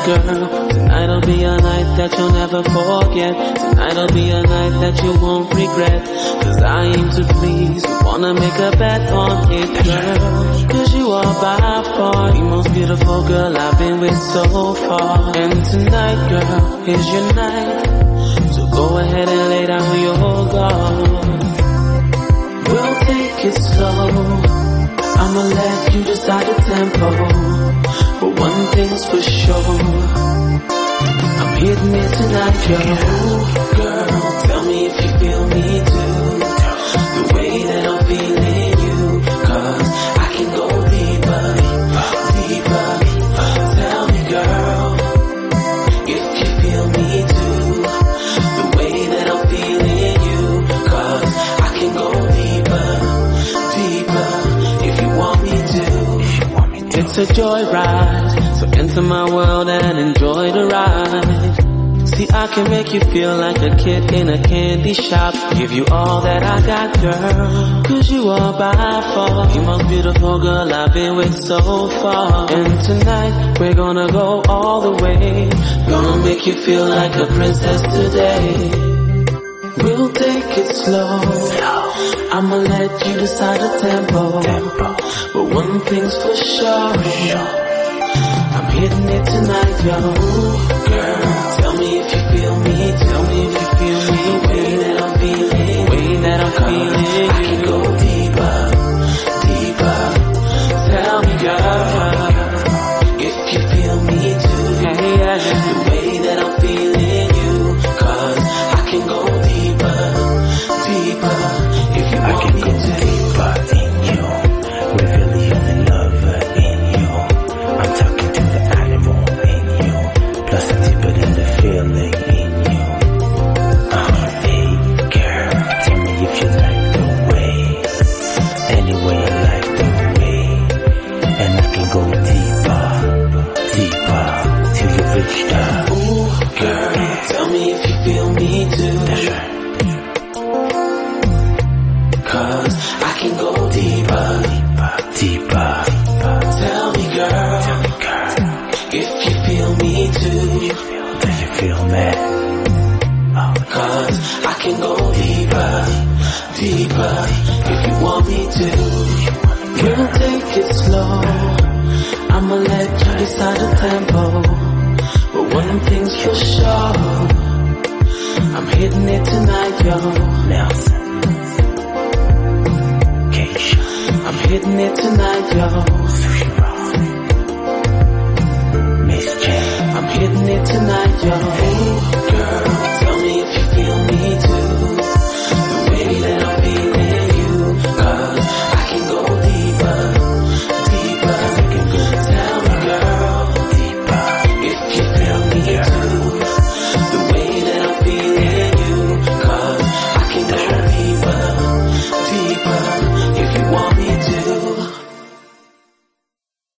girl. Tonight'll be a night that you'll never forget. Tonight'll be a night that you won't regret. Cause I aim to please, wanna make a bet on it, girl. Cause you are by far the most beautiful girl I've been with so far. And tonight, girl, is your night. So go ahead and lay down your guard. We'll take it slow. I'ma let you decide the tempo. But one thing's for sure, I'm hitting it tonight, yo. Girl, tell me if you feel me too, the way that I'm feeling you. Cause I can go deeper, deeper. Tell me, girl, if you feel me too, the way that I'm feeling you. Cause I can go deeper, deeper, if you want me to. It's a joyride, so enter my world and enjoy the ride. See, I can make you feel like a kid in a candy shop. Give you all that I got, girl. Cause you are by far the most beautiful girl I've been with so far. And tonight, we're gonna go all the way. Gonna make you feel like a princess today. We'll take it slow. I'ma let you decide the tempo. But one thing's for sure, I'm hitting it tonight, yo. Girl, tell me if you feel me. Tell me if you feel me. The way that I'm feeling, way that I'm feeling. I can go deeper, deeper. Tell me, girl, if you feel me too. Hey, yeah. The way that I'm feeling you. Cause I can go deeper, deeper. If you want me to. Deeper in you, reveal the only lover in you. I'm talking to the animal in you, plus a deeper than the feeling in you. Hey girl, tell me if you like the way, anyway I like the way, and I can go deeper, deeper, till you reach the. Ooh, girl, tell me if you feel me too. That's right. Cause I can go deeper, deeper. Tell me, girl, if you feel me too. Do you feel me? Cause I can go deeper, deeper, if you want me to. We'll take it slow. I'ma let you decide the tempo. But one thing's for sure, I'm hitting it tonight, yo. Nelson. I'm hitting it tonight, yo.